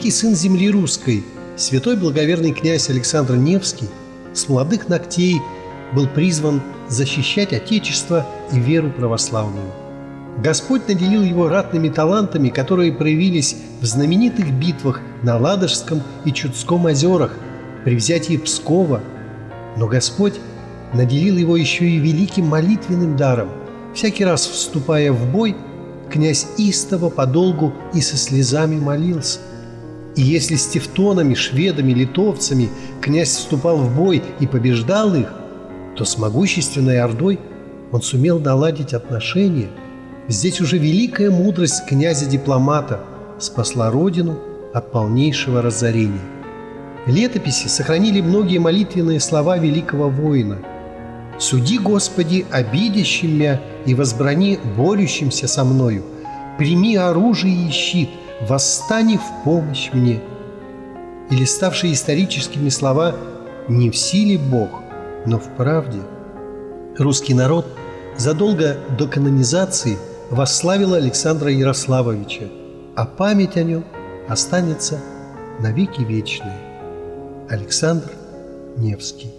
великий сын земли русской, святой благоверный князь Александр Невский, с молодых ногтей был призван защищать Отечество и веру православную. Господь наделил его ратными талантами, которые проявились в знаменитых битвах на Ладожском и Чудском озерах, при взятии Пскова. Но Господь наделил его еще и великим молитвенным даром. Всякий раз, вступая в бой, князь истово, подолгу и со слезами молился. И если с тевтонами, шведами, литовцами князь вступал в бой и побеждал их, то с могущественной ордой он сумел наладить отношения. Здесь уже великая мудрость князя-дипломата спасла родину от полнейшего разорения. Летописи сохранили многие молитвенные слова великого воина: «Суди, Господи, обидящим мя, и возбрани борющимся со мною. Прими оружие и щит, восстани в помощь мне». Или ставшие историческими слова «Не в силе Бог, но в правде». Русский народ задолго до канонизации восславил Александра Ярославовича, а память о нем останется навеки вечной. Александр Невский.